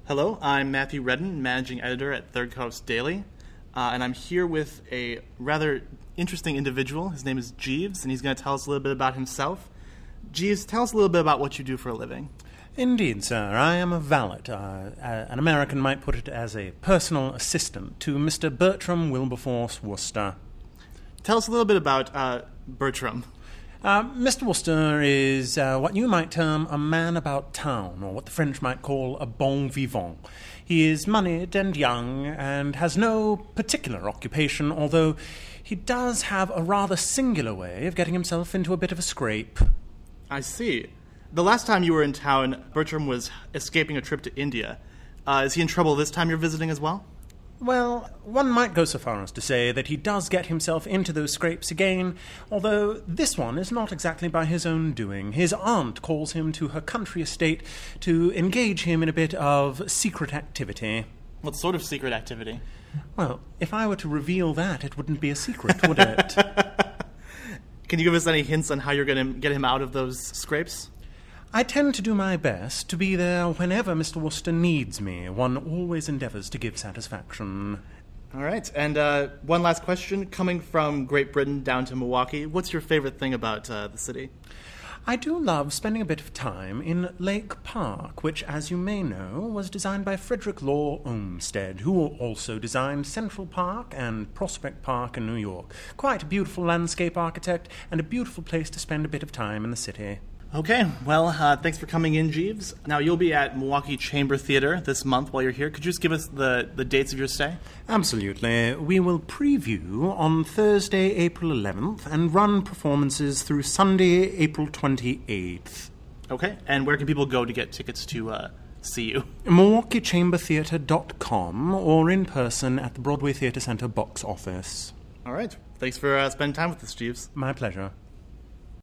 Hello, I'm Matthew Redden, Managing Editor at Third Coast Daily, and I'm here with a rather interesting individual. His name is Jeeves, and he's going to tell us a little bit about himself. Jeeves, tell us a little bit about what you do for a living. Indeed, sir. I am a valet. An American might put it as a personal assistant to Mr. Bertram Wilberforce Worcester. Tell us a little bit about Bertram. Mr. Worcester is what you might term a man about town, or what the French might call a bon vivant. He is moneyed and young, and has no particular occupation, although he does have a rather singular way of getting himself into a bit of a scrape. I see. The last time you were in town, Bertram was escaping a trip to India. Is he in trouble this time you're visiting as well? Well, one might go so far as to say that he does get himself into those scrapes again, although this one is not exactly by his own doing. His aunt calls him to her country estate to engage him in a bit of secret activity. What sort of secret activity? Well, if I were to reveal that, it wouldn't be a secret, would it? Can you give us any hints on how you're going to get him out of those scrapes? I tend to do my best to be there whenever Mr. Worcester needs me. One always endeavours to give satisfaction. All right, and one last question. Coming from Great Britain down to Milwaukee, what's your favorite thing about the city? I do love spending a bit of time in Lake Park, which, as you may know, was designed by Frederick Law Olmsted, who also designed Central Park and Prospect Park in New York. Quite a beautiful landscape architect, and a beautiful place to spend a bit of time in the city. Okay, well, thanks for coming in, Jeeves. Now, you'll be at Milwaukee Chamber Theater this month while you're here. Could you just give us the dates of your stay? Absolutely. We will preview on Thursday, April 11th, and run performances through Sunday, April 28th. Okay, and where can people go to get tickets to see you? MilwaukeeChamberTheatre.com or in person at the Broadway Theatre Center box office. All right, thanks for spending time with us, Jeeves. My pleasure.